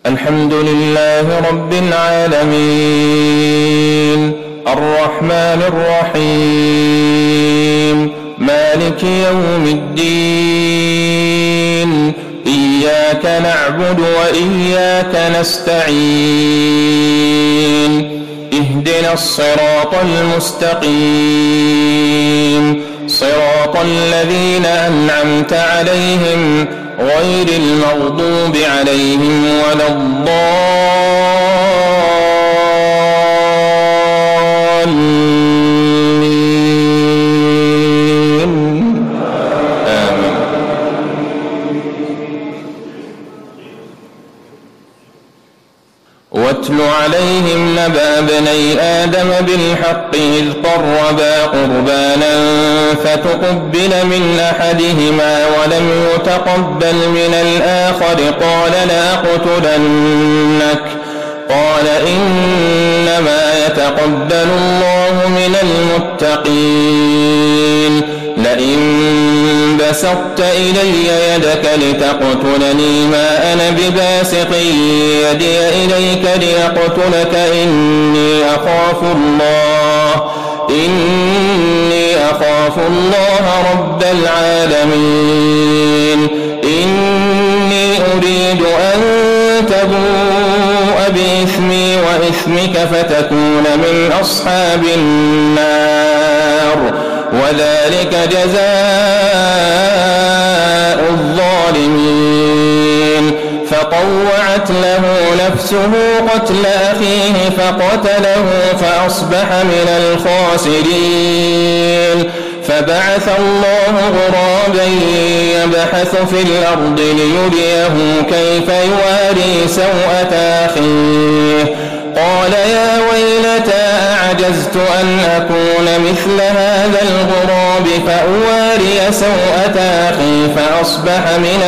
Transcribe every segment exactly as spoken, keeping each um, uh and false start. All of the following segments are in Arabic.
الحمد لله رب العالمين الرحمن الرحيم مالك يوم الدين إياك نعبد وإياك نستعين اهدنا الصراط المستقيم صراط الذين أنعمت عليهم غير المغضوب عليهم ولا الضالين آمين. واتل عليهم نبأ ابني آدم بالحق إذ قربا قربانا فتقبل من أحدهما ولم يتقبل من الآخر قال لأقتلنك قال إنما يتقبل الله من المتقين لئن بسطت إلي يدك لتقتلني ما أنا بباسط يدي إليك لأقتلك إني أخاف الله إني أخاف الله رب العالمين إني أريد أن تبوء بإثمي وإثمك فتكون من أصحاب النار وذلك جزاء الظالمين فطوعت له نفسه قتل أخيه فقتله فأصبح من الخاسرين فبعث الله غرابا يبحث في الأرض ليريه كيف يواري سوءة أخيه قال يا ويلتى أعجزت أن أكون مثل هذا الغراب فأواري سوءة أخي فأصبح من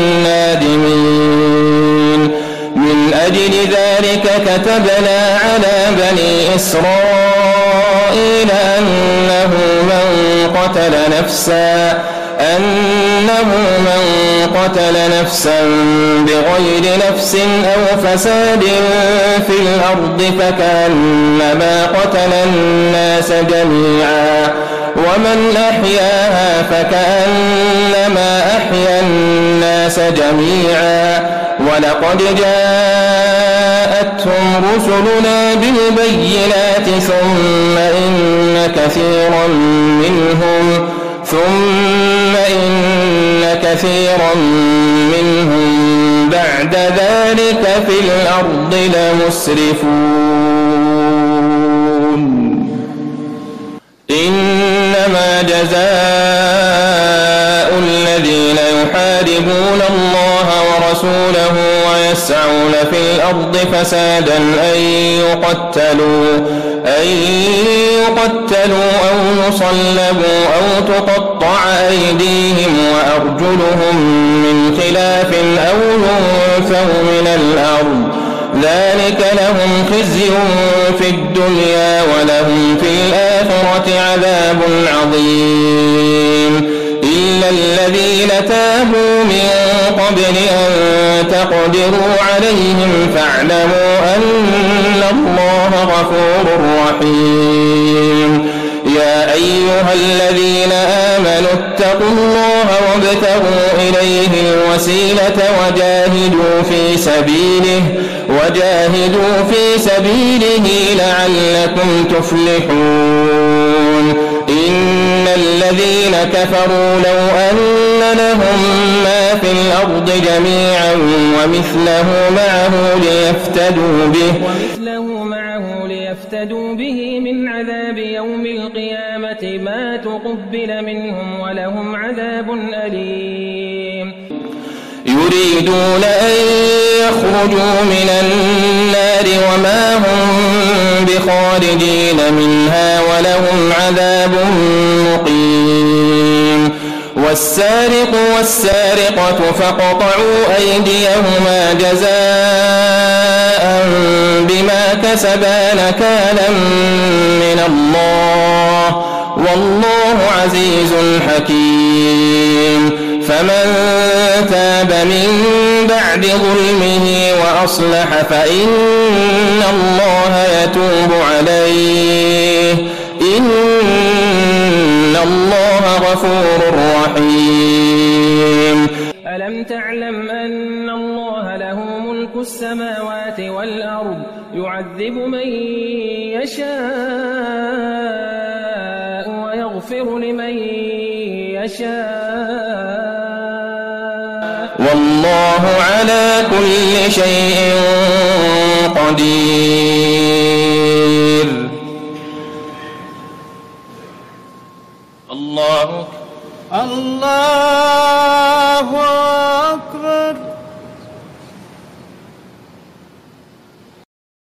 النادمين من أجل ذلك كتبنا على بني إسرائيل أنه من قتل نفسا أنه من قتل نفسا بغير نفس أو فساد في الأرض فكأنما قتل الناس جميعا ومن أحياها فكأنما أحيا الناس جميعا ولقد جاءتهم رسلنا بالبينات ثم إن كثيرا منهم ثم إن كثيرا منهم بعد ذلك في الأرض لمسرفون إنما جزاء الذين يحاربون الله ورسوله ويسعون في الأرض فسادا أن يقتلوا أن يقتلوا أو يصلبوا أو تقطع أيديهم وأرجلهم من خلاف أو ينفوا من الأرض ذلك لهم خزي في الدنيا ولهم في الآخرة عذاب عظيم إلا الذين تابوا من قبل أن تقدروا عليهم فاعلموا أن الله غفور رحيم يا أيها الذين آمنوا اتقوا الله وابتغوا إليه الوسيلة وجاهدوا في سبيله وجاهدوا في سبيله لعلكم تفلحون إن الذين كفروا لو أن لهم ما في الأرض جميعا ومثله معه ليفتدوا به ومثله معه ليفتدوا به من عذاب يوم القيامة ما تقبل منهم ولهم عذاب أليم يريدون أن يخرجوا من النار وما هم بخارجين منها ولهم عذاب مقيم والسارق والسارقة فاقطعوا أيديهما جزاء بما كسبا نكالا من الله والله عزيز حكيم فمن تاب من بعد ظلمه وأصلح فإن الله يتوب عليه إن الله غفور رحيم. ألم تعلم أن الله له ملك السماوات والأرض يعذب من يشاء ويغفر لمن يشاء والله على كل شيء قدير. الله الله أكبر.